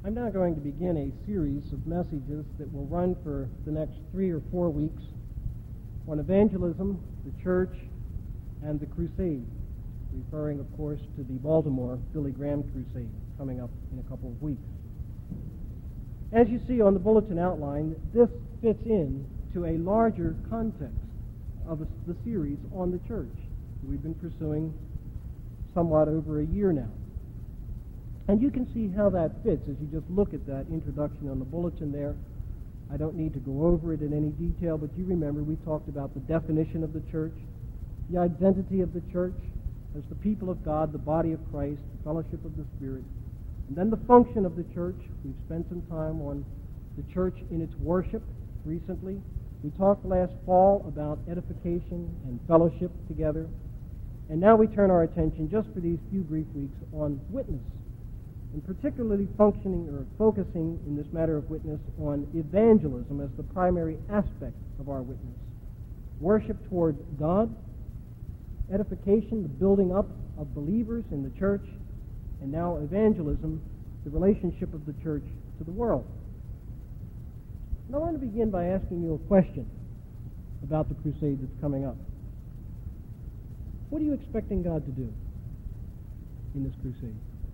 I'm now going to begin a series of messages that will run for the next 3 or 4 weeks on evangelism, the church, and the crusade, referring, of course, to the Baltimore Billy Graham crusade coming up in a couple of weeks. As you see on the bulletin outline, this fits in to a larger context of the series on the church that we've been pursuing somewhat over a year now. And you can see how that fits as you just look at that introduction on the bulletin there. I don't need to go over it in any detail, but you remember we talked about the definition of the church, the identity of the church as the people of God, the body of Christ, the fellowship of the Spirit, and then the function of the church. We've spent some time on the church in its worship recently. We talked last fall about edification and fellowship together. And now we turn our attention, just for these few brief weeks, on witness, and particularly functioning or focusing in this matter of witness on evangelism as the primary aspect of our witness. Worship toward God, edification, the building up of believers in the church, and now evangelism, the relationship of the church to the world. And I want to begin by asking you a question about the crusade that's coming up. What are you expecting God to do in this crusade?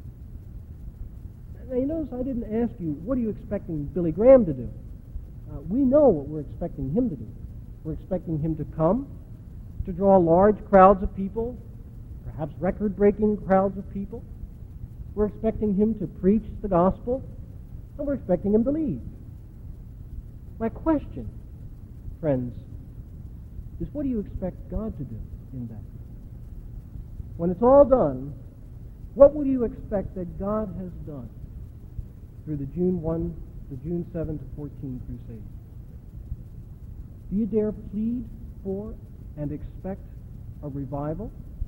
Now, you notice I didn't ask you, what are you expecting Billy Graham to do? We know what we're expecting him to do. We're expecting him to come, to draw large crowds of people, perhaps record-breaking crowds of people. We're expecting him to preach the gospel, and we're expecting him to leave. My question, friends, is what do you expect God to do in that? When it's all done, what will you expect that God has done through the June 7 to 14 crusade? Do you dare plead for and expect a revival?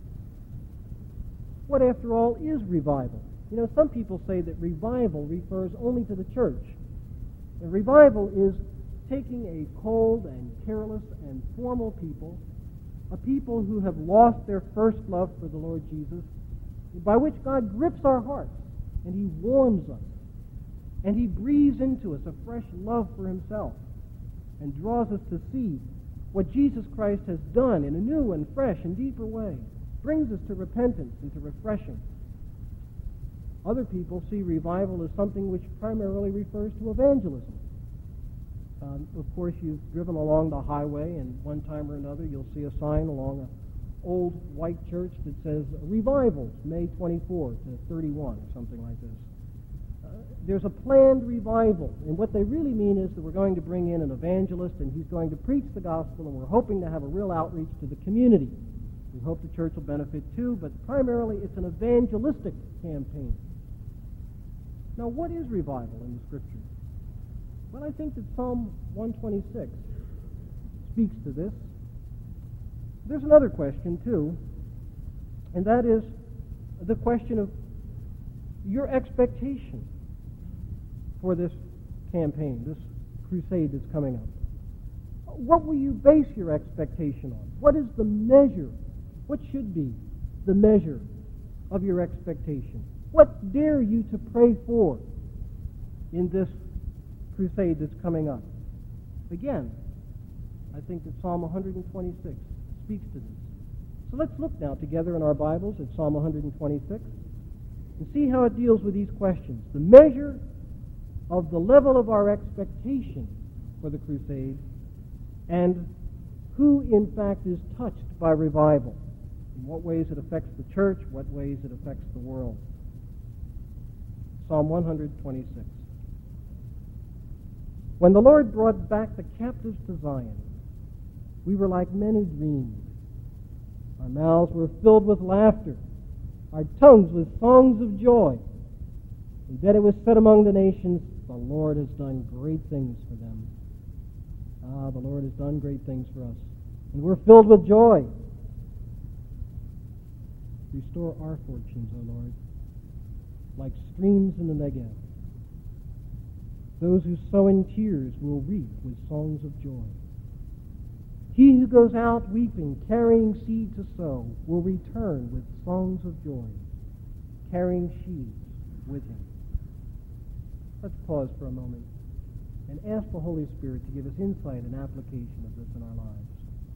What, after all, is revival? You know, some people say that revival refers only to the church. And revival is taking a cold and careless and formal people, a people who have lost their first love for the Lord Jesus, by which God grips our hearts, and he warms us, and he breathes into us a fresh love for himself, and draws us to see what Jesus Christ has done in a new and fresh and deeper way, brings us to repentance and to refreshing. Other people see revival as something which primarily refers to evangelism. Of course, you've driven along the highway, and one time or another you'll see a sign along an old white church that says Revivals, May 24 to 31, or something like this. There's a planned revival, and what they really mean is that we're going to bring in an evangelist, and he's going to preach the gospel, and we're hoping to have a real outreach to the community. We hope the church will benefit too, but primarily it's an evangelistic campaign. Now, what is revival in the Scriptures? Well, I think that Psalm 126 speaks to this. There's another question, too, and that is the question of your expectation for this campaign, this crusade that's coming up. What will you base your expectation on? What is the measure? What should be the measure of your expectation? What dare you to pray for in this crusade that's coming up? Again, I think that Psalm 126 speaks to this. So let's look now together in our Bibles at Psalm 126 and see how it deals with these questions. The measure of the level of our expectation for the crusade, and who in fact is touched by revival, in what ways it affects the church, what ways it affects the world. Psalm 126. When the Lord brought back the captives to Zion, we were like men who dreamed. Our mouths were filled with laughter, our tongues with songs of joy. And then it was said among the nations, the Lord has done great things for them. The Lord has done great things for us, and we're filled with joy. Restore our fortunes, O Lord, like streams in the Negev. Those who sow in tears will reap with songs of joy. He who goes out weeping, carrying seed to sow, will return with songs of joy, carrying sheaves with him. Let's pause for a moment and ask the Holy Spirit to give us insight and application of this in our lives.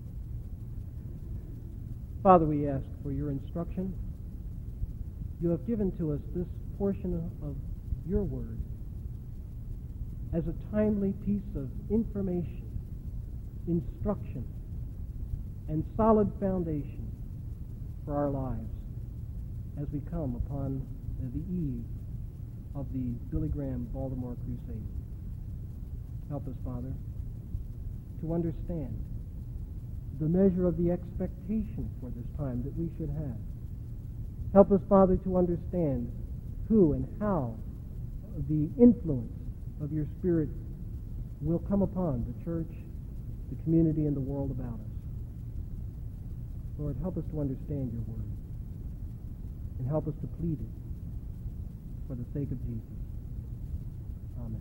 Father, we ask for your instruction. You have given to us this portion of your word as a timely piece of information, instruction, and solid foundation for our lives as we come upon the eve of the Billy Graham Baltimore Crusade. Help us, Father, to understand the measure of the expectation for this time that we should have. Help us, Father, to understand who and how the influence of your Spirit will come upon the church, the community, and the world about us. Lord, help us to understand your word, and help us to plead it for the sake of Jesus. Amen.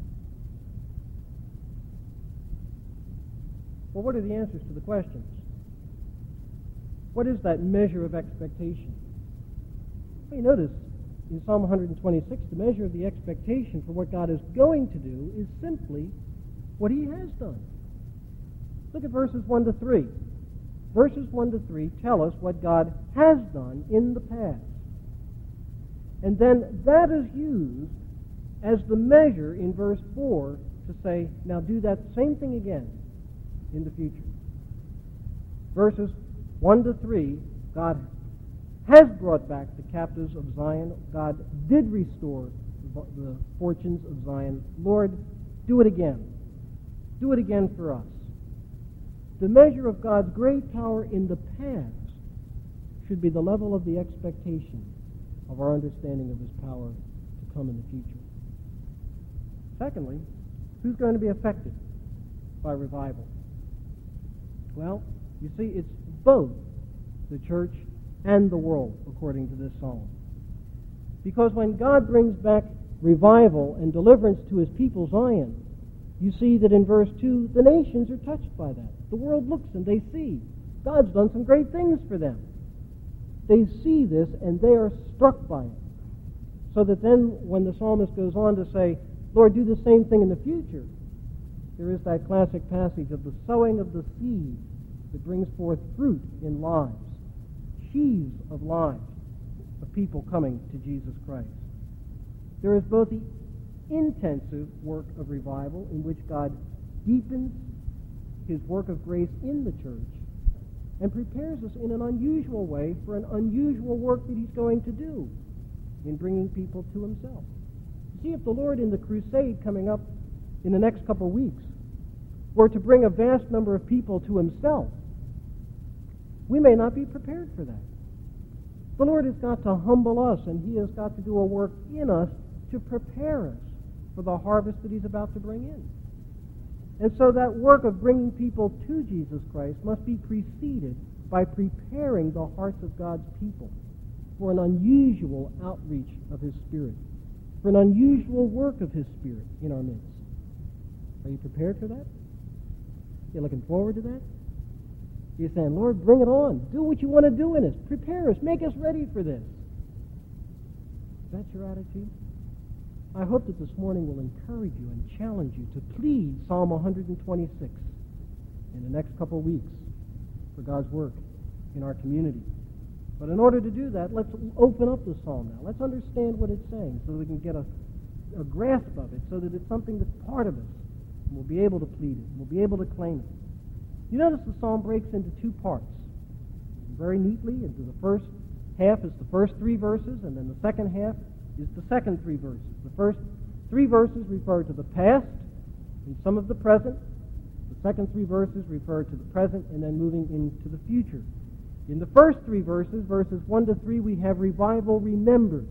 Well, what are the answers to the questions? What is that measure of expectation? Well, you notice in Psalm 126, the measure of the expectation for what God is going to do is simply what he has done. Look at verses 1 to 3. Verses 1 to 3 tell us what God has done in the past. And then that is used as the measure in verse 4 to say, now do that same thing again in the future. Verses 1 to 3, God has brought back the captives of Zion. God did restore the fortunes of Zion. Lord, do it again. Do it again for us. The measure of God's great power in the past should be the level of the expectation of our understanding of his power to come in the future. Secondly, who's going to be affected by revival? Well, you see, it's both the church and the world, according to this psalm. Because when God brings back revival and deliverance to his people Zion, you see that in verse 2, the nations are touched by that. The world looks and they see God's done some great things for them. They see this and they are struck by it. So that then when the psalmist goes on to say, Lord, do the same thing in the future, there is that classic passage of the sowing of the seed that brings forth fruit in lives, sheaves of lives of people coming to Jesus Christ. There is both the intensive work of revival in which God deepens his work of grace in the church and prepares us in an unusual way for an unusual work that he's going to do in bringing people to himself. See, if the Lord in the crusade coming up in the next couple of weeks were to bring a vast number of people to himself, we may not be prepared for that. The Lord has got to humble us, and he has got to do a work in us to prepare us for the harvest that he's about to bring in. And so that work of bringing people to Jesus Christ must be preceded by preparing the hearts of God's people for an unusual outreach of his Spirit, for an unusual work of his Spirit in our midst. Are you prepared for that? You looking forward to that? You're saying, Lord, bring it on. Do what you want to do in us. Prepare us. Make us ready for this. Is that your attitude? I hope that this morning will encourage you and challenge you to plead Psalm 126 in the next couple of weeks for God's work in our community. But in order to do that, let's open up the psalm now. Let's understand what it's saying so that we can get a grasp of it, so that it's something that's part of us. And we'll be able to plead it. We'll be able to claim it. You notice the psalm breaks into two parts. Very neatly, into the first half is the first three verses, and then the second half is the second three verses. The first three verses refer to the past and some of the present. The second three verses refer to the present and then moving into the future. In the first three verses, verses 1 to 3, we have revival remembered.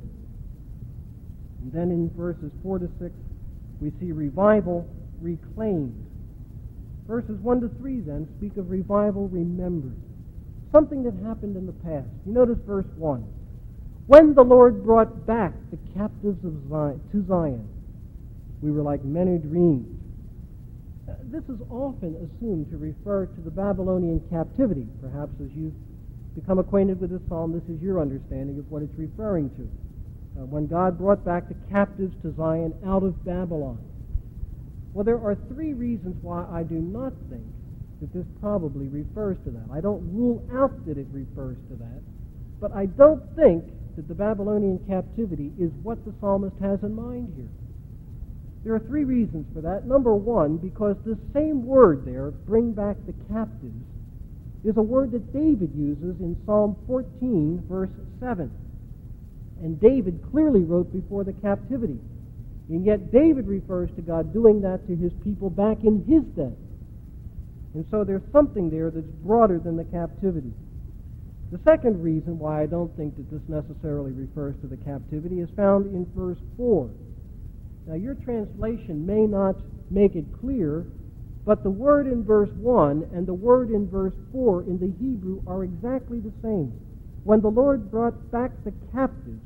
And then in verses 4 to 6, we see revival reclaimed. Verses 1 to 3 then speak of revival remembered. Something that happened in the past. You notice verse 1. When the Lord brought back the captives of Zion, to Zion, we were like men who dreamed. This is often assumed to refer to the Babylonian captivity. Perhaps as you've become acquainted with this psalm, this is your understanding of what it's referring to. when God brought back the captives to Zion out of Babylon. Well, there are three reasons why I do not think that this probably refers to that. I don't rule out that it refers to that, but I don't think that the Babylonian captivity is what the psalmist has in mind here. There are three reasons for that. Number one, because the same word there, bring back the captives, is a word that David uses in Psalm 14, verse 7. And David clearly wrote before the captivity. And yet David refers to God doing that to his people back in his day. And so there's something there that's broader than the captivity. The second reason why I don't think that this necessarily refers to the captivity is found in verse 4. Now, your translation may not make it clear, but the word in verse 1 and the word in verse 4 in the Hebrew are exactly the same. When the Lord brought back the captives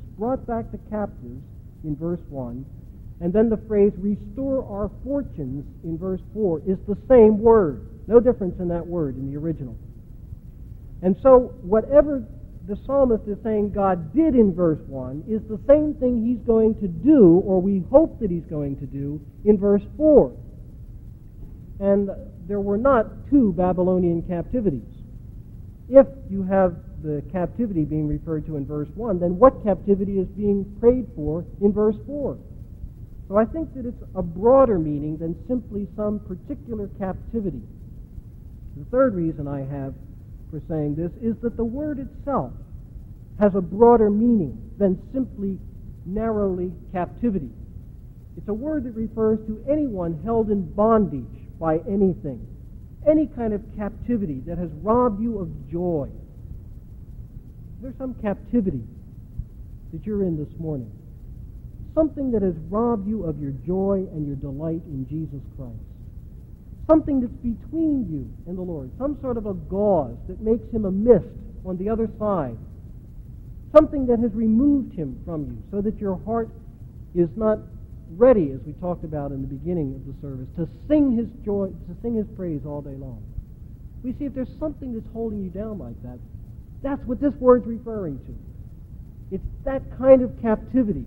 in verse 1, and then the phrase, restore our fortunes in verse 4, is the same word. No difference in that word in the original. And so whatever the psalmist is saying God did in verse 1 is the same thing he's going to do, or we hope that he's going to do, in verse 4. And there were not two Babylonian captivities. If you have the captivity being referred to in verse 1, then what captivity is being prayed for in verse 4? So I think that it's a broader meaning than simply some particular captivity. The third reason I have for saying this is that the word itself has a broader meaning than simply narrowly captivity. It's a word that refers to anyone held in bondage by anything, any kind of captivity that has robbed you of joy. There's some captivity that you're in this morning, something that has robbed you of your joy and your delight in Jesus Christ. Something that's between you and the Lord, some sort of a gauze that makes him a mist on the other side, something that has removed him from you so that your heart is not ready, as we talked about in the beginning of the service, to sing his joy, to sing his praise all day long. We see if there's something that's holding you down like that, that's what this word's referring to. It's that kind of captivity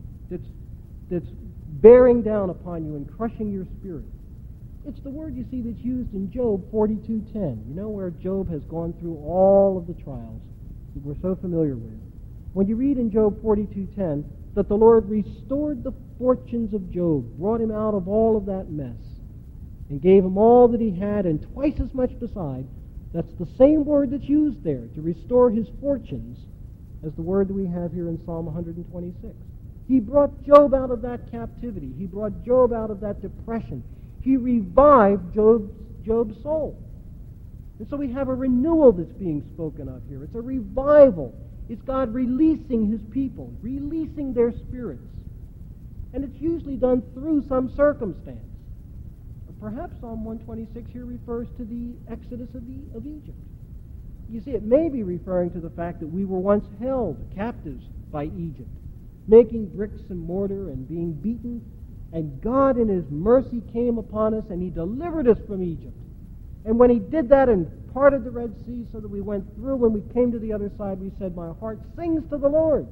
that's bearing down upon you and crushing your spirit. It's the word you see that's used in Job 42:10. You know, where Job has gone through all of the trials that we're so familiar with. When you read in Job 42:10 that the Lord restored the fortunes of Job, brought him out of all of that mess, and gave him all that he had and twice as much beside, that's the same word that's used there to restore his fortunes as the word that we have here in Psalm 126. He brought Job out of that captivity. He brought Job out of that depression. He revived Job's soul. And so we have a renewal that's being spoken of here. It's a revival. It's God releasing his people, releasing their spirits. And it's usually done through some circumstance. Perhaps Psalm 126 here refers to the exodus of Egypt. You see, it may be referring to the fact that we were once held captives by Egypt, making bricks and mortar and being beaten. And God in his mercy came upon us and he delivered us from Egypt. And when he did that and parted the Red Sea so that we went through, when we came to the other side, we said, my heart sings to the Lord.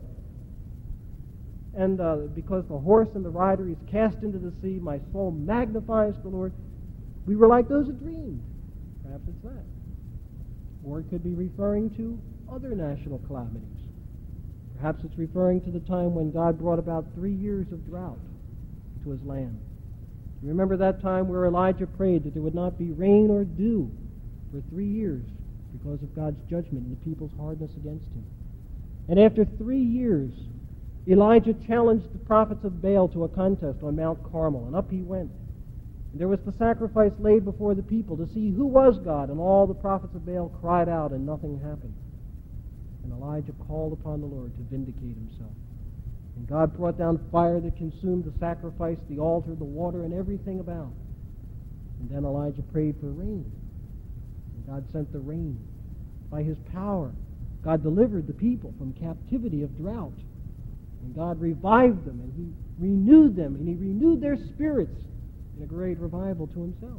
And because the horse and the rider is cast into the sea, my soul magnifies the Lord. We were like those who dreamed. Perhaps it's that. Or it could be referring to other national calamities. Perhaps it's referring to the time when God brought about 3 years of drought to his land. You remember that time where Elijah prayed that there would not be rain or dew for 3 years because of God's judgment and the people's hardness against him. And after 3 years, Elijah challenged the prophets of Baal to a contest on Mount Carmel, and up he went. And there was the sacrifice laid before the people to see who was God, and all the prophets of Baal cried out, and nothing happened. And Elijah called upon the Lord to vindicate himself. And God brought down fire that consumed the sacrifice, the altar, the water, and everything about. And then Elijah prayed for rain. And God sent the rain. By his power, God delivered the people from captivity of drought. And God revived them, and he renewed them, and he renewed their spirits in a great revival to himself.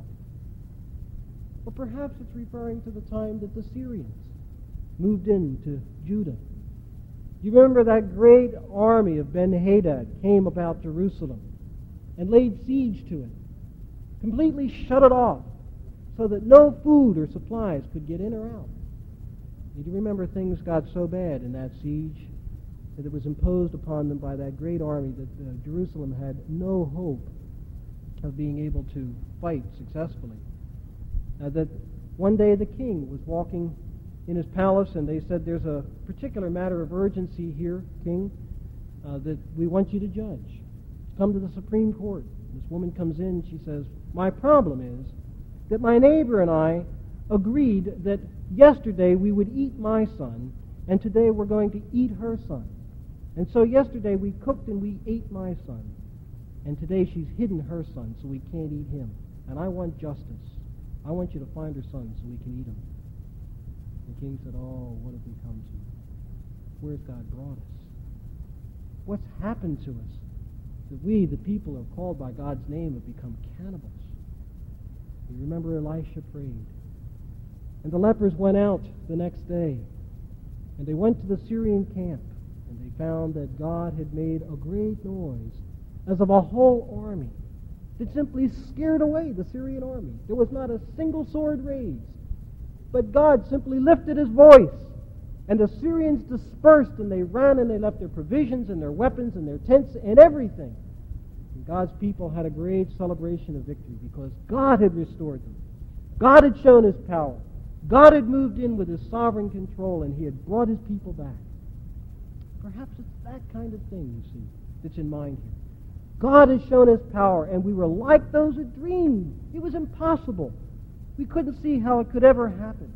Or perhaps it's referring to the time that the Syrians moved into Judah. You remember that great army of Ben-Hadad came about Jerusalem and laid siege to it, completely shut it off so that no food or supplies could get in or out. You remember things got so bad in that siege that it was imposed upon them by that great army that Jerusalem had no hope of being able to fight successfully. That one day the king was walking in his palace, and they said, "There's a particular matter of urgency here, king, that we want you to judge. Come to the Supreme Court." This woman comes in, she says, "My problem is that my neighbor and I agreed that yesterday we would eat my son, and today we're going to eat her son. And so yesterday we cooked and we ate my son, and today she's hidden her son so we can't eat him. And I want justice. I want you to find her son so we can eat him." The king said, "Oh, what have we come to? Where's God brought us? What's happened to us that we, the people who are called by God's name, have become cannibals?" You remember Elisha prayed. And the lepers went out the next day, and they went to the Syrian camp, and they found that God had made a great noise, as of a whole army, that simply scared away the Syrian army. There was not a single sword raised, but God simply lifted his voice, and the Syrians dispersed, and they ran, and they left their provisions and their weapons and their tents and everything. And God's people had a great celebration of victory because God had restored them. God had shown his power. God had moved in with his sovereign control, and he had brought his people back. Perhaps it's that kind of thing, you see, that's in mind here. God has shown his power, and we were like those who dreamed. It was impossible. We couldn't see how it could ever happen.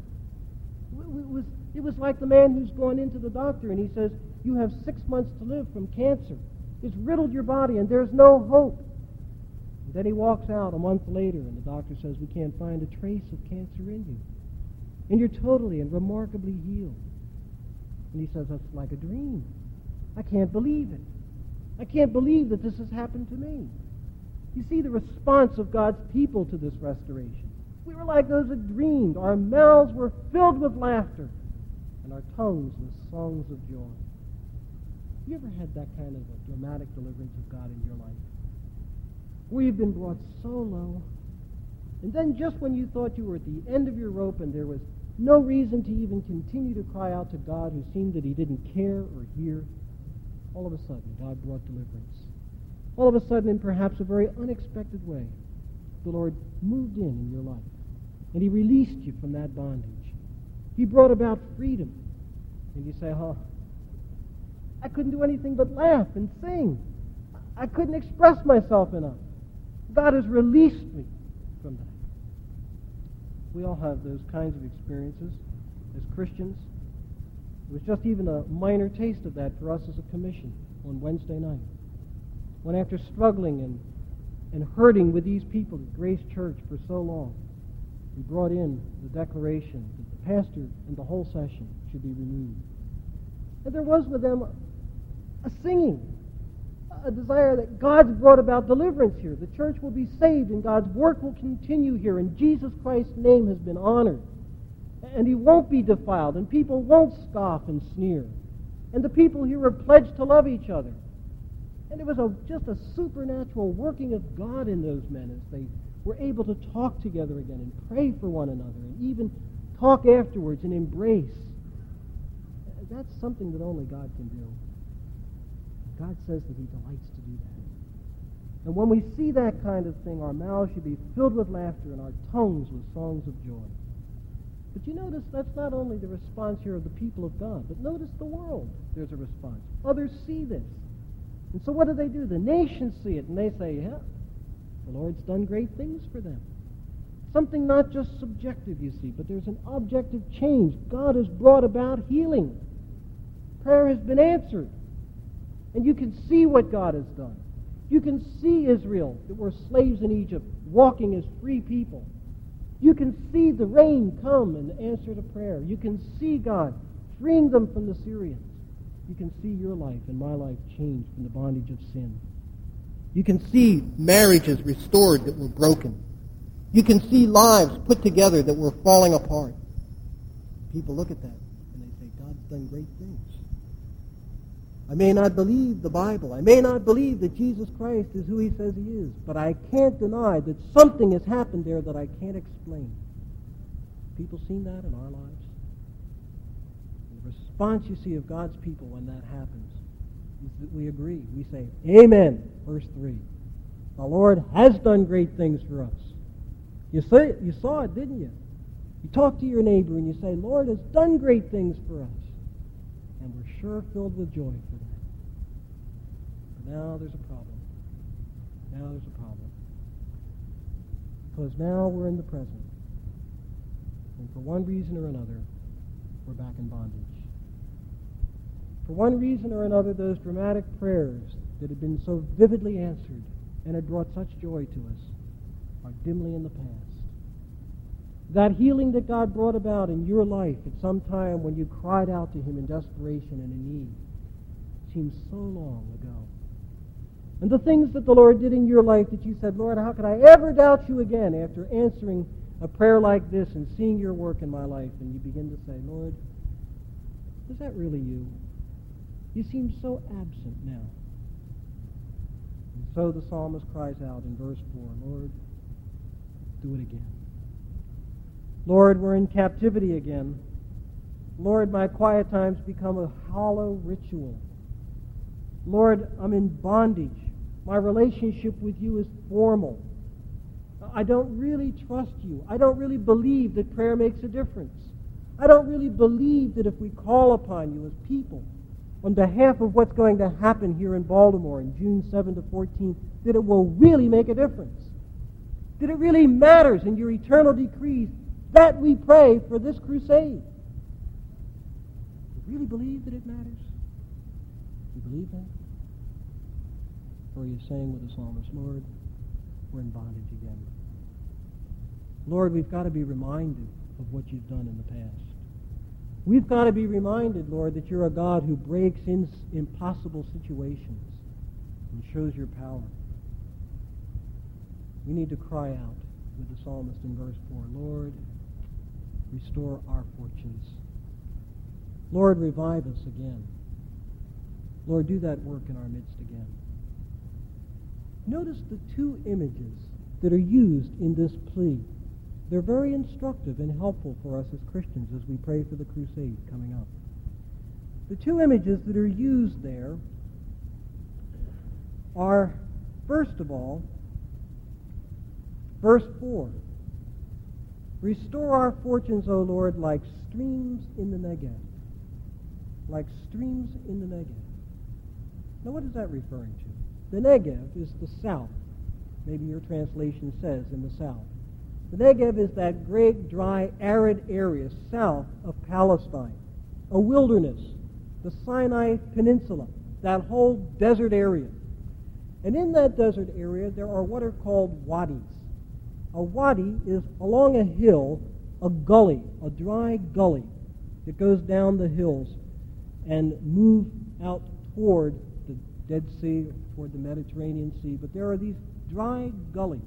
It was like the man who's gone into the doctor, and he says, "You have 6 months to live from cancer. It's riddled your body, and there's no hope." And then he walks out a month later, and the doctor says, "We can't find a trace of cancer in you. And you're totally and remarkably healed." And he says, "That's like a dream. I can't believe it. I can't believe that this has happened to me." You see the response of God's people to this restoration. We were like those that dreamed. Our mouths were filled with laughter, and our tongues with songs of joy. You ever had that kind of a dramatic deliverance of God in your life? Where you've been brought so low, and then just when you thought you were at the end of your rope and there was no reason to even continue to cry out to God, who seemed that he didn't care or hear, all of a sudden God brought deliverance. All of a sudden, in perhaps a very unexpected way, the Lord moved in your life, and he released you from that bondage. He brought about freedom. And you say, "Oh, I couldn't do anything but laugh and sing. I couldn't express myself enough." God has released me from that. We all have those kinds of experiences as Christians. It was just even a minor taste of that for us as a commission on Wednesday night, when after struggling and hurting with these people at Grace Church for so long, we brought in the declaration that the pastor and the whole session should be removed. And there was with them a singing, a desire that God's brought about deliverance here. The church will be saved, and God's work will continue here, and Jesus Christ's name has been honored. And he won't be defiled, and people won't scoff and sneer. And the people here are pledged to love each other. And it was just a supernatural working of God in those men as they were able to talk together again and pray for one another and even talk afterwards and embrace. That's something that only God can do. God says that he delights to do that. And when we see that kind of thing, our mouths should be filled with laughter and our tongues with songs of joy. But you notice that's not only the response here of the people of God, but notice the world. There's a response. Others see this. And so what do? The nations see it, and they say, "Yeah, the Lord's done great things for them." Something not just subjective, you see, but there's an objective change. God has brought about healing. Prayer has been answered. And you can see what God has done. You can see Israel, that were slaves in Egypt, walking as free people. You can see the rain come in answer to prayer. You can see God freeing them from the Syrians. You can see your life and my life changed from the bondage of sin. You can see marriages restored that were broken. You can see lives put together that were falling apart. People look at that and they say, God's done great things. I may not believe the Bible. I may not believe that Jesus Christ is who he says he is, but I can't deny that something has happened there that I can't explain. People seen that in our lives? The response you see of God's people when that happens is that we agree. We say, Amen, verse 3. The Lord has done great things for us. You saw it, didn't you? You talk to your neighbor and you say, Lord has done great things for us. And we're sure filled with joy for that. But now there's a problem. Now there's a problem. Because now we're in the present. And for one reason or another, we're back in bondage. For one reason or another, those dramatic prayers that had been so vividly answered and had brought such joy to us are dimly in the past. That healing that God brought about in your life at some time when you cried out to him in desperation and in need seems so long ago. And the things that the Lord did in your life that you said, Lord, how could I ever doubt you again after answering a prayer like this and seeing your work in my life? And you begin to say, Lord, is that really you? You seem so absent now. And so the psalmist cries out in verse 4, Lord, do it again. Lord, we're in captivity again. Lord, my quiet times become a hollow ritual. Lord, I'm in bondage. My relationship with you is formal. I don't really trust you. I don't really believe that prayer makes a difference. I don't really believe that if we call upon you as people on behalf of what's going to happen here in Baltimore in June 7 to 14, that it will really make a difference. That it really matters in your eternal decrees that we pray for this crusade. Do you really believe that it matters? Do you believe that? Or are you saying with the psalmist, Lord, we're in bondage again. Lord, we've got to be reminded of what you've done in the past. We've got to be reminded, Lord, that you're a God who breaks in impossible situations and shows your power. We need to cry out with the psalmist in verse 4, Lord, restore our fortunes. Lord, revive us again. Lord, do that work in our midst again. Notice the two images that are used in this plea. They're very instructive and helpful for us as Christians as we pray for the crusade coming up. The two images that are used there are, first of all, verse 4. Restore our fortunes, O Lord, like streams in the Negev. Like streams in the Negev. Now what is that referring to? The Negev is the south. Maybe your translation says in the south. The Negev is that great, dry, arid area south of Palestine. A wilderness. The Sinai Peninsula. That whole desert area. And in that desert area there are what are called wadis. A wadi is along a hill, a gully, a dry gully that goes down the hills and move out toward the Dead Sea, toward the Mediterranean Sea. But there are these dry gullies.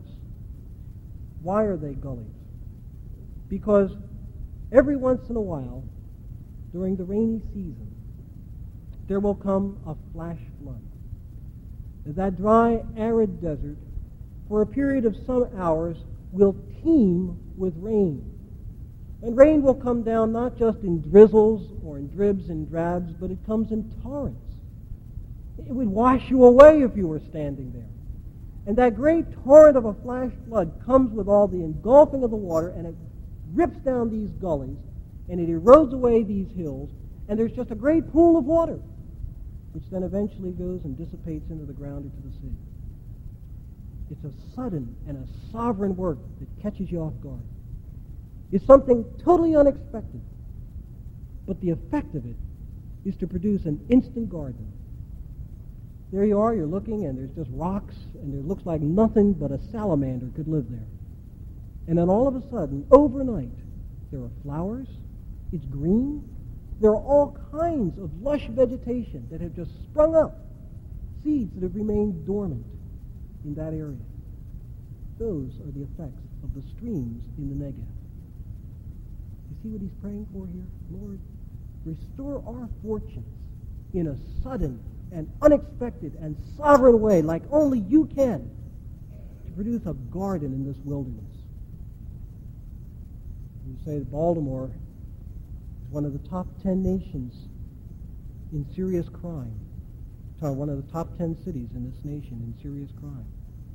Why are they gullies? Because every once in a while, during the rainy season, there will come a flash flood. That dry, arid desert, for a period of some hours, will teem with rain. And rain will come down not just in drizzles or in dribs and drabs, but it comes in torrents. It would wash you away if you were standing there. And that great torrent of a flash flood comes with all the engulfing of the water, and it rips down these gullies, and it erodes away these hills, and there's just a great pool of water, which then eventually goes and dissipates into the ground, into the sea. It's a sudden and a sovereign work that catches you off guard. It's something totally unexpected, but the effect of it is to produce an instant garden. There you are, you're looking, and there's just rocks, and it looks like nothing but a salamander could live there. And then all of a sudden, overnight, there are flowers, it's green, there are all kinds of lush vegetation that have just sprung up, seeds that have remained dormant in that area. Those are the effects of the streams in the Negev. You see what he's praying for here? Lord, restore our fortunes in a sudden and unexpected and sovereign way, like only you can, to produce a garden in this wilderness. You say that Baltimore is one of the top 10 nations in serious crime. One of the top 10 cities in this nation in serious crime.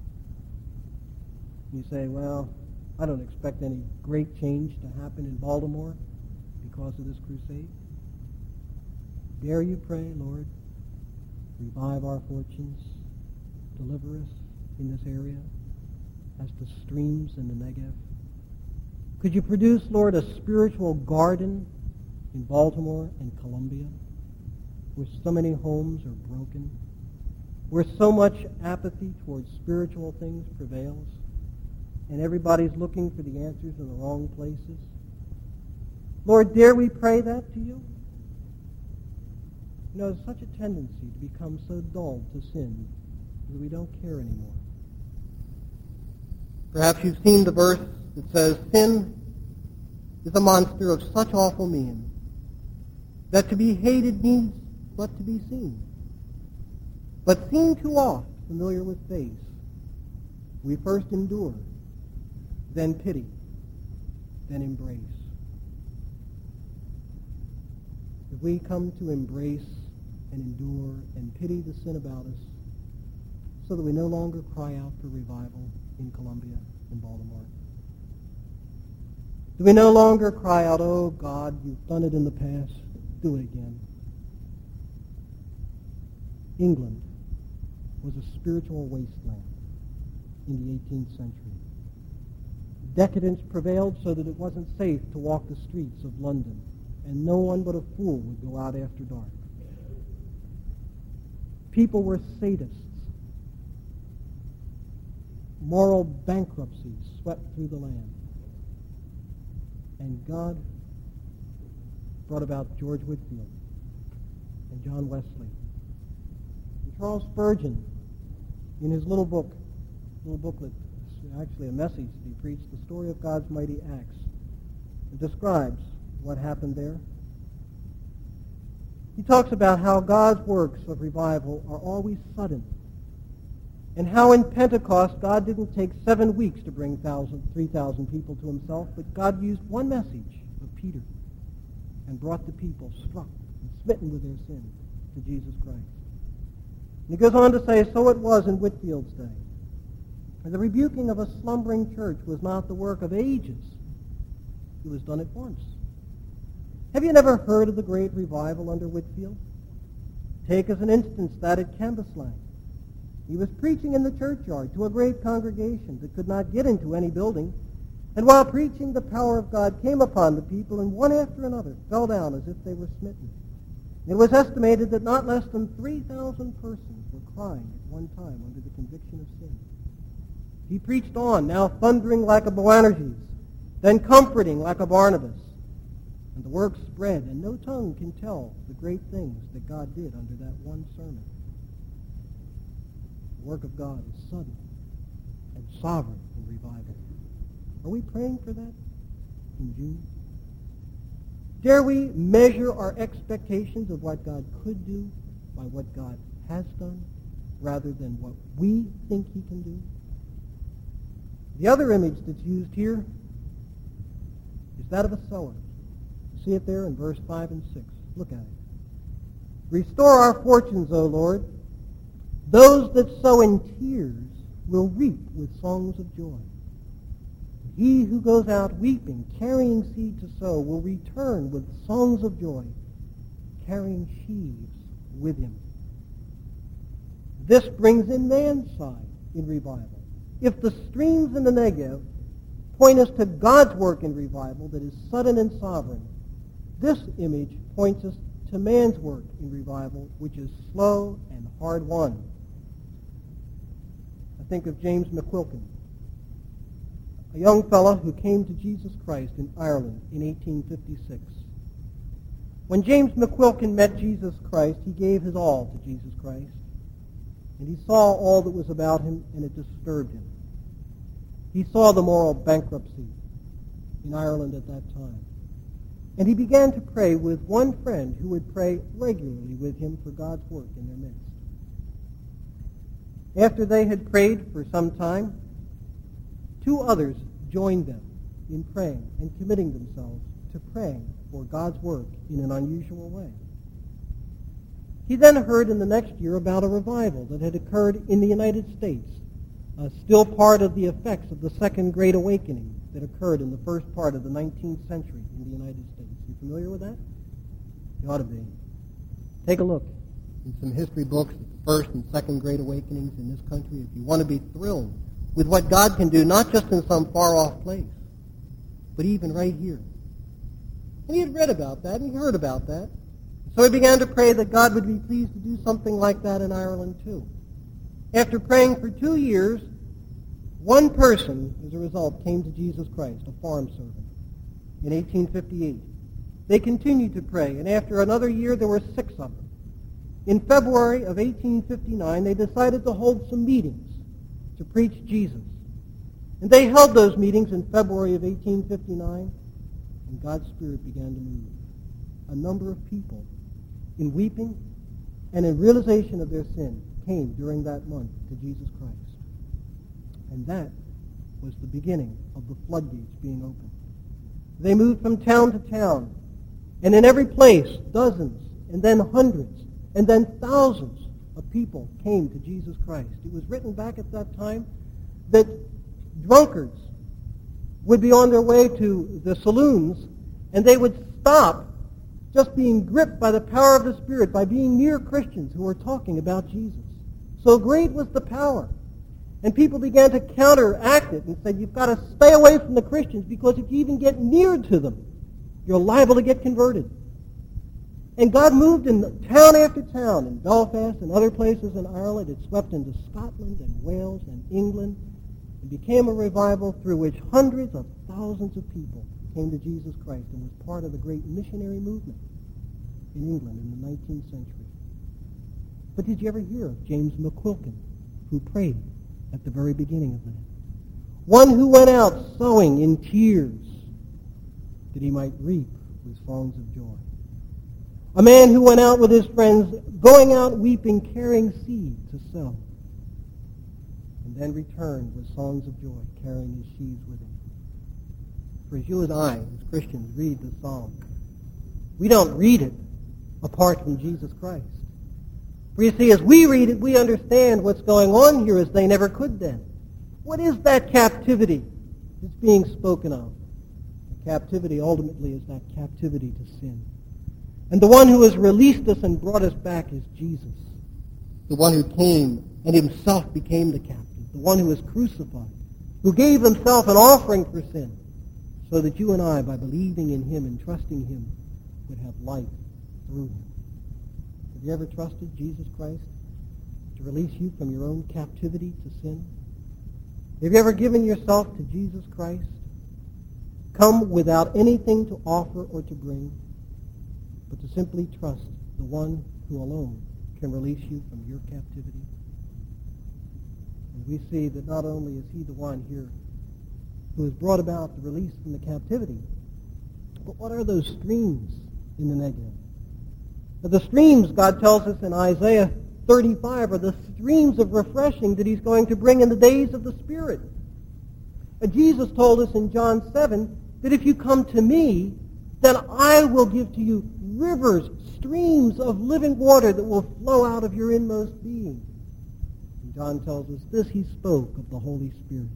You say, well, I don't expect any great change to happen in Baltimore because of this crusade. Dare you pray, Lord, revive our fortunes, deliver us in this area as the streams in the Negev. Could you produce, Lord, a spiritual garden in Baltimore and Columbia, where so many homes are broken, where so much apathy towards spiritual things prevails, and everybody's looking for the answers in the wrong places? Lord, dare we pray that to you? You know, there's such a tendency to become so dull to sin that we don't care anymore. Perhaps you've seen the verse that says, sin is a monster of such awful mien that to be hated means but to be seen. But seen too oft, familiar with face, we first endure, then pity, then embrace. If we come to embrace and endure and pity the sin about us so that we no longer cry out for revival in Columbia and Baltimore, do we no longer cry out, oh God, you've done it in the past, do it again? England was a spiritual wasteland in the 18th century. Decadence prevailed so that it wasn't safe to walk the streets of London, and no one but a fool would go out after dark. People were sadists. Moral bankruptcy swept through the land. And God brought about George Whitefield and John Wesley. And Charles Spurgeon, in his little booklet, actually a message that he preached, The Story of God's Mighty Acts, it describes what happened there. He talks about how God's works of revival are always sudden, and how in Pentecost God didn't take 7 weeks to bring 3,000 people to himself, but God used one message of Peter and brought the people struck and smitten with their sin to Jesus Christ. And he goes on to say, so it was in Whitefield's day. And the rebuking of a slumbering church was not the work of ages. It was done at once. Have you never heard of the great revival under Whitefield? Take as an instance that at Cambuslang. He was preaching in the churchyard to a great congregation that could not get into any building. And while preaching, the power of God came upon the people, and one after another fell down as if they were smitten. It was estimated that not less than 3,000 persons were crying at one time under the conviction of sin. He preached on, now thundering like a Boanerges, then comforting like a Barnabas. And the work spread, and no tongue can tell the great things that God did under that one sermon. The work of God is sudden and sovereign in revival. Are we praying for that in June? Dare we measure our expectations of what God could do by what God has done, rather than what we think he can do? The other image that's used here is that of a sower. See it there in verse 5 and 6. Look at it. Restore our fortunes, O Lord. Those that sow in tears will reap with songs of joy. He who goes out weeping, carrying seed to sow, will return with songs of joy, carrying sheaves with him. This brings in man's side in revival. If the streams in the Negev point us to God's work in revival that is sudden and sovereign, this image points us to man's work in revival, which is slow and hard-won. I think of James McQuilkin, a young fellow who came to Jesus Christ in Ireland in 1856. When James McQuilkin met Jesus Christ, he gave his all to Jesus Christ. And he saw all that was about him, and it disturbed him. He saw the moral bankruptcy in Ireland at that time. And he began to pray with one friend who would pray regularly with him for God's work in their midst. After they had prayed for some time, 2 others joined them in praying and committing themselves to praying for God's work in an unusual way. He then heard in the next year about a revival that had occurred in the United States, still part of the effects of the Second Great Awakening that occurred in the first part of the 19th century in the United States. You familiar with that? You ought to be. Take a look in some history books at the First and Second Great Awakenings in this country if you want to be thrilled with what God can do, not just in some far-off place, but even right here. And he had read about that, and he heard about that. So he began to pray that God would be pleased to do something like that in Ireland too. After praying for 2 years, 1 person, as a result, came to Jesus Christ, a farm servant, in 1858. They continued to pray, and after another year, there were 6 of them. In February of 1859, they decided to hold some meetings to preach Jesus. And they held those meetings in February of 1859, and God's Spirit began to move. A number of people, in weeping and in realization of their sin, came during that month to Jesus Christ. And that was the beginning of the floodgates being opened. They moved from town to town, and in every place, dozens, and then hundreds, and then thousands of people came to Jesus Christ. It was written back at that time that drunkards would be on their way to the saloons, and they would stop just being gripped by the power of the Spirit, by being near Christians who were talking about Jesus. So great was the power. And people began to counteract it and said, you've got to stay away from the Christians because if you even get near to them, you're liable to get converted. And God moved in town after town, in Belfast and other places in Ireland. It swept into Scotland and Wales and England. It became a revival through which hundreds of thousands of people came to Jesus Christ and was part of the great missionary movement in England in the 19th century. But did you ever hear of James McQuilkin, who prayed at the very beginning of that? One who went out sowing in tears that he might reap with songs of joy. A man who went out with his friends, going out weeping, carrying seed to sow, and then returned with songs of joy, carrying his sheaves with him. For as you and I, as Christians, read the Psalm, we don't read it apart from Jesus Christ. For you see, as we read it, we understand what's going on here as they never could then. What is that captivity that's being spoken of? The captivity ultimately is that captivity to sin. And the one who has released us and brought us back is Jesus. The one who came and himself became the captive. The one who was crucified. Who gave himself an offering for sin. So that you and I, by believing in him and trusting him, would have life through him. Have you ever trusted Jesus Christ to release you from your own captivity to sin? Have you ever given yourself to Jesus Christ? Come without anything to offer or to bring, but to simply trust the one who alone can release you from your captivity. And we see that not only is he the one here who has brought about the release from the captivity, but what are those streams in the Negev? The streams, God tells us in Isaiah 35, are the streams of refreshing that he's going to bring in the days of the Spirit. And Jesus told us in John 7 that if you come to me, then I will give to you rivers, streams of living water that will flow out of your inmost being. And John tells us this he spoke of the Holy Spirit.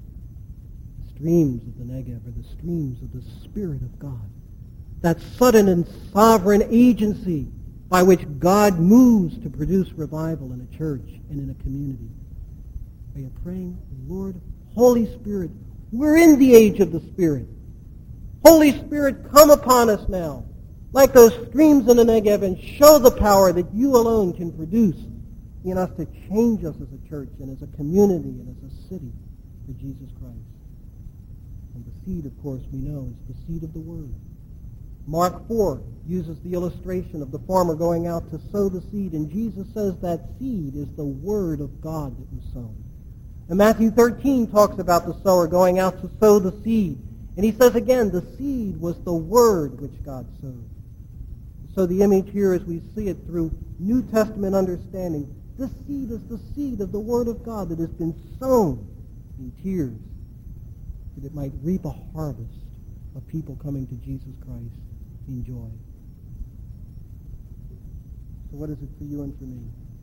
The streams of the Negev are the streams of the Spirit of God. That sudden and sovereign agency by which God moves to produce revival in a church and in a community. Are you praying, Lord, Holy Spirit, we're in the age of the Spirit. Holy Spirit, come upon us now, like those streams in the Negev, and show the power that you alone can produce in us to change us as a church and as a community and as a city for Jesus Christ. And the seed, of course, we know is the seed of the Word. Mark 4 uses the illustration of the farmer going out to sow the seed, and Jesus says that seed is the Word of God that was sown. And Matthew 13 talks about the sower going out to sow the seed. And he says again, the seed was the Word which God sowed. So the image here, as we see it through New Testament understanding, This seed is the seed of the Word of God that has been sown in tears, that it might reap a harvest of people coming to Jesus Christ in joy. So what is it for you and for me?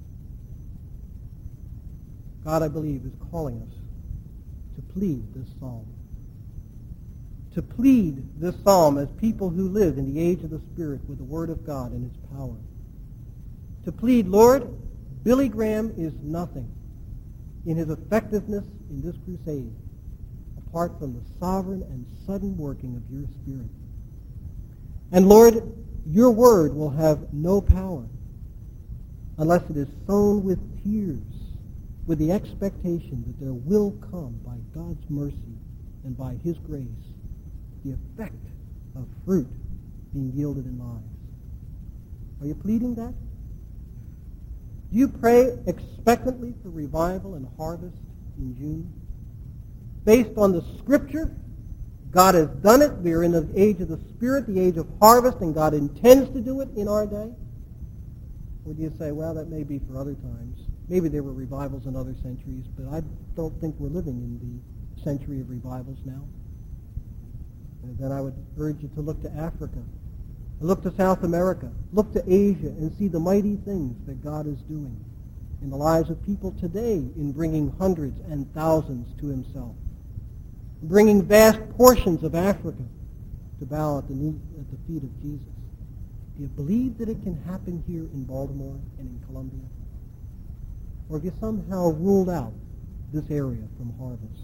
God, I believe, is calling us to plead this psalm. To plead this psalm as people who live in the age of the Spirit with the Word of God and its power. To plead, Lord, Billy Graham is nothing in his effectiveness in this crusade apart from the sovereign and sudden working of your Spirit. And Lord, your Word will have no power unless it is sown with tears, with the expectation that there will come by God's mercy and by his grace the effect of fruit being yielded in lives. Are you pleading that? Do you pray expectantly for revival and harvest in June? Based on the Scripture, God has done it. We are in the age of the Spirit, the age of harvest, and God intends to do it in our day? Or do you say, well, that may be for other times. Maybe there were revivals in other centuries, but I don't think we're living in the century of revivals now. And then I would urge you to look to Africa, look to South America, look to Asia, and see the mighty things that God is doing in the lives of people today in bringing hundreds and thousands to himself, bringing vast portions of Africa to bow at the feet of Jesus. Do you believe that it can happen here in Baltimore and in Columbia? Or have you somehow ruled out this area from harvest?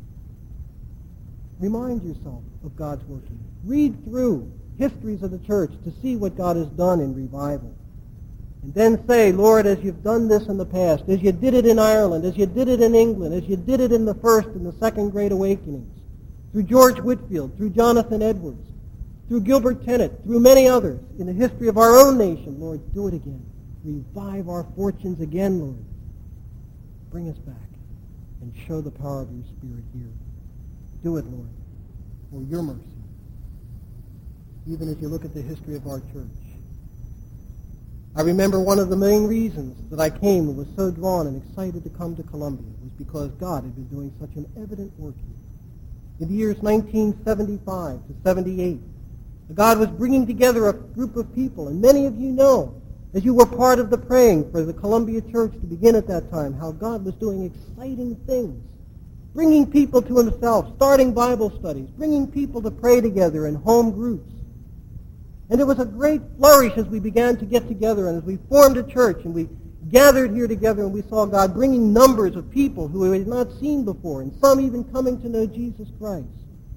Remind yourself of God's working. Read through histories of the church to see what God has done in revival. And then say, Lord, as you've done this in the past, as you did it in Ireland, as you did it in England, as you did it in the First and the Second Great Awakenings, through George Whitefield, through Jonathan Edwards, through Gilbert Tennant, through many others in the history of our own nation, Lord, do it again. Revive our fortunes again, Lord. Bring us back and show the power of your Spirit here. Do it, Lord, for your mercy. Even as you look at the history of our church. I remember one of the main reasons that I came and was so drawn and excited to come to Columbia was because God had been doing such an evident work here. In the years 1975 to 78, God was bringing together a group of people, and many of you know, as you were part of the praying for the Columbia Church to begin at that time, how God was doing exciting things, bringing people to himself, starting Bible studies, bringing people to pray together in home groups. And it was a great flourish as we began to get together and as we formed a church and we gathered here together and we saw God bringing numbers of people who we had not seen before, and some even coming to know Jesus Christ.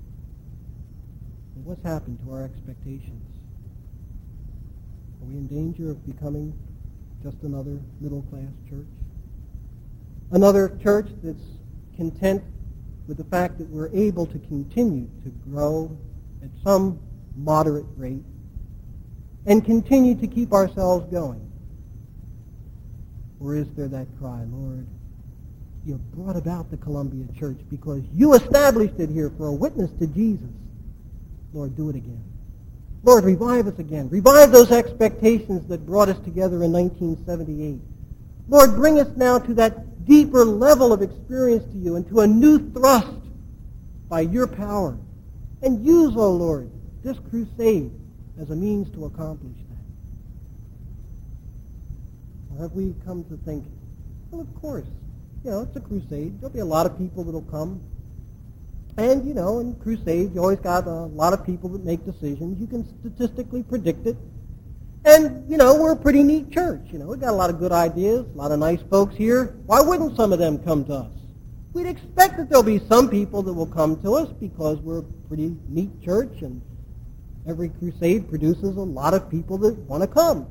And what's happened to our expectations? Are we in danger of becoming just another middle-class church? Another church that's content with the fact that we're able to continue to grow at some moderate rate and continue to keep ourselves going? Or is there that cry, Lord, you brought about the Columbia Church because you established it here for a witness to Jesus. Lord, do it again. Lord, revive us again. Revive those expectations that brought us together in 1978. Lord, bring us now to that deeper level of experience to you and to a new thrust by your power. And use, oh Lord, this crusade as a means to accomplish that. Or have we come to think, well, of course, it's a crusade. There'll be a lot of people that'll come. And, in crusades, you always got a lot of people that make decisions. You can statistically predict it. And, we're a pretty neat church. We've got a lot of good ideas, a lot of nice folks here. Why wouldn't some of them come to us? We'd expect that there'll be some people that will come to us because we're a pretty neat church, and every crusade produces a lot of people that want to come.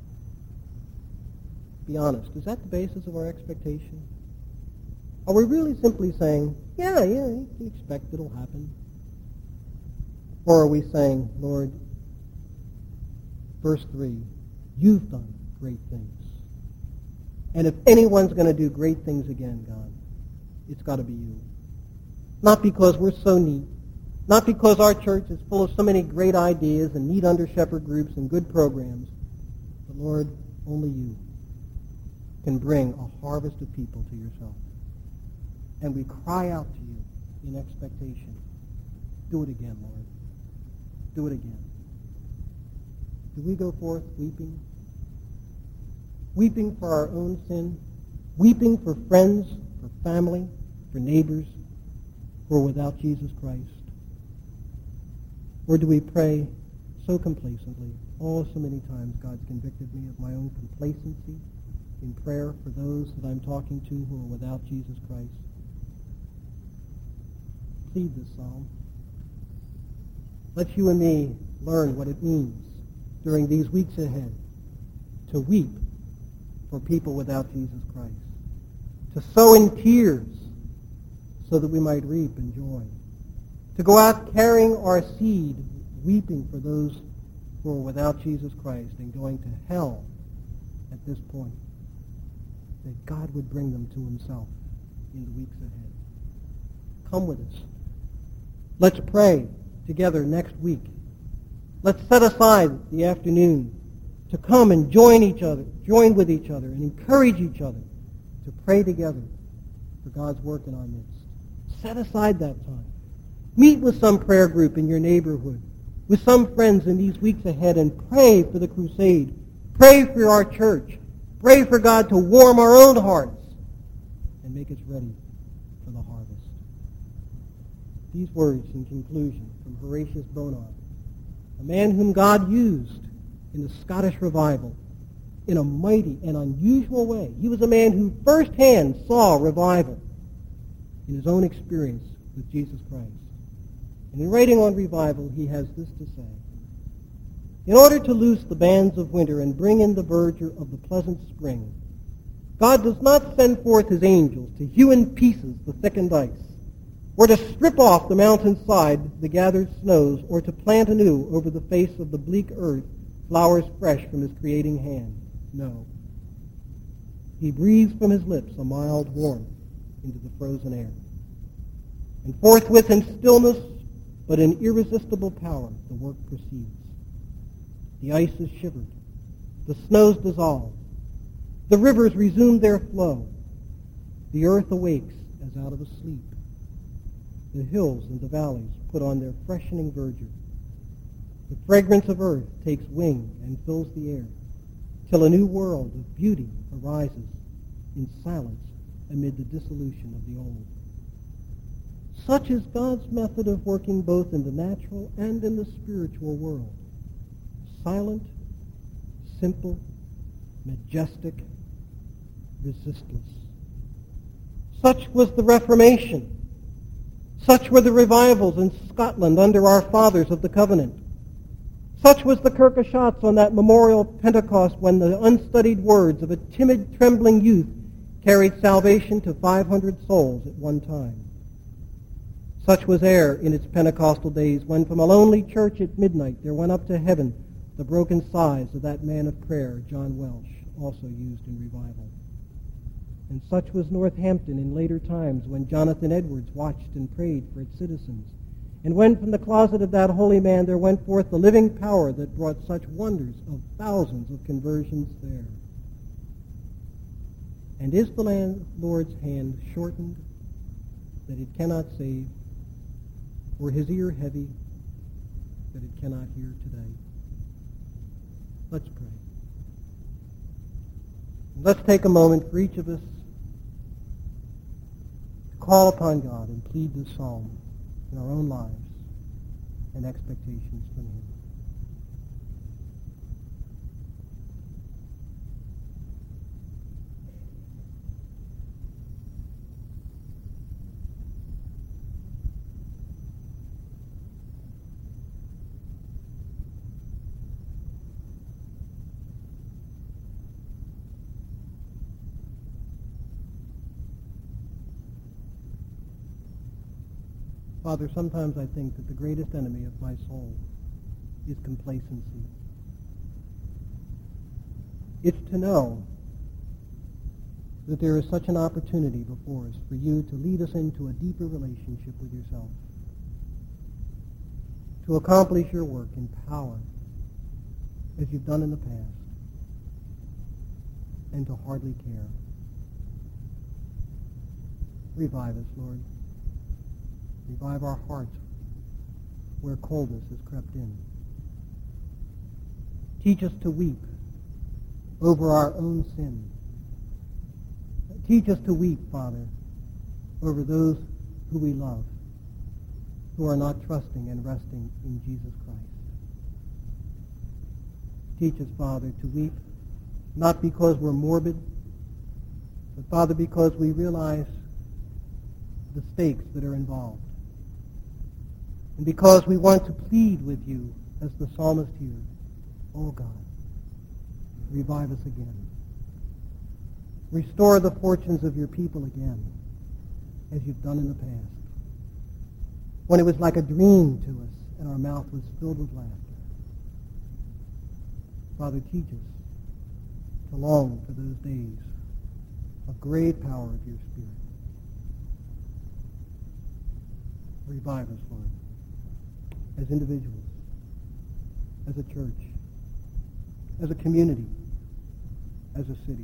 Be honest, is that the basis of our expectation? Are we really simply saying, yeah, you can expect it'll happen? Or are we saying, Lord, verse 3, you've done great things. And if anyone's going to do great things again, God, it's got to be you. Not because we're so neat, not because our church is full of so many great ideas and neat under-shepherd groups and good programs, but Lord, only you. can bring a harvest of people to yourself. And we cry out to you in expectation. Do it again, Lord. Do it again. Do we go forth weeping? Weeping for our own sin? Weeping for friends, for family, for neighbors who are without Jesus Christ? Or do we pray so complacently? Oh, so many times God's convicted me of my own complacency in prayer for those that I'm talking to who are without Jesus Christ. Plead this psalm. Let you and me learn what it means during these weeks ahead to weep for people without Jesus Christ, to sow in tears so that we might reap in joy, to go out carrying our seed, weeping for those who are without Jesus Christ and going to hell at this point, that God would bring them to himself in the weeks ahead. Come with us. Let's pray together next week. Let's set aside the afternoon to come and join with each other and encourage each other to pray together for God's work in our midst. Set aside that time. Meet with some prayer group in your neighborhood, with some friends in these weeks ahead, and pray for the crusade. Pray for our church. Pray for God to warm our own hearts and make us ready for the harvest. These words in conclusion from Horatius Bonar, a man whom God used in the Scottish revival in a mighty and unusual way. He was a man who firsthand saw revival in his own experience with Jesus Christ. And in writing on revival, he has this to say: in order to loose the bands of winter and bring in the verdure of the pleasant spring, God does not send forth his angels to hew in pieces the thickened ice, or to strip off the mountainside the gathered snows, or to plant anew over the face of the bleak earth flowers fresh from his creating hand. No. He breathes from his lips a mild warmth into the frozen air. And forthwith in stillness, but in irresistible power, the work proceeds. The ice is shivered. The snows dissolve. The rivers resume their flow. The earth awakes as out of a sleep. The hills and the valleys put on their freshening verdure. The fragrance of earth takes wing and fills the air, till a new world of beauty arises in silence amid the dissolution of the old. Such is God's method of working both in the natural and in the spiritual world. Silent, simple, majestic, resistless. Such was the Reformation. Such were the revivals in Scotland under our fathers of the covenant. Such was the Kirkoshots on that memorial Pentecost when the unstudied words of a timid, trembling youth carried salvation to 500 souls at one time. Such was Ayr in its Pentecostal days when from a lonely church at midnight there went up to heaven the broken sighs of that man of prayer, John Welsh, also used in revival. And such was Northampton in later times when Jonathan Edwards watched and prayed for its citizens, and when from the closet of that holy man there went forth the living power that brought such wonders of thousands of conversions there. And is the Lord's hand shortened that it cannot save, or his ear heavy that it cannot hear today? Let's pray. Let's take a moment for each of us to call upon God and plead this psalm in our own lives and expectations from him. Father, sometimes I think that the greatest enemy of my soul is complacency. It's to know that there is such an opportunity before us for you to lead us into a deeper relationship with yourself, to accomplish your work in power as you've done in the past. and to hardly care. Revive us, Lord. Revive our hearts where coldness has crept in. Teach us to weep over our own sin. Teach us to weep, Father, over those who we love, who are not trusting and resting in Jesus Christ. Teach us, Father, to weep, not because we're morbid, but, Father, because we realize the stakes that are involved. And because we want to plead with you, as the psalmist here, oh God, revive us again. Restore the fortunes of your people again, as you've done in the past, when it was like a dream to us and our mouth was filled with laughter. Father, teach us to long for those days of great power of your Spirit. Revive us, Lord, as individuals, as a church, as a community, as a city.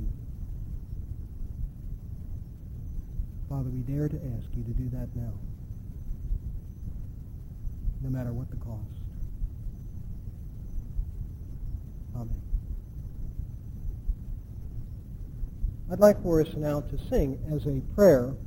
Father, we dare to ask you to do that now, no matter what the cost. Amen. I'd like for us now to sing as a prayer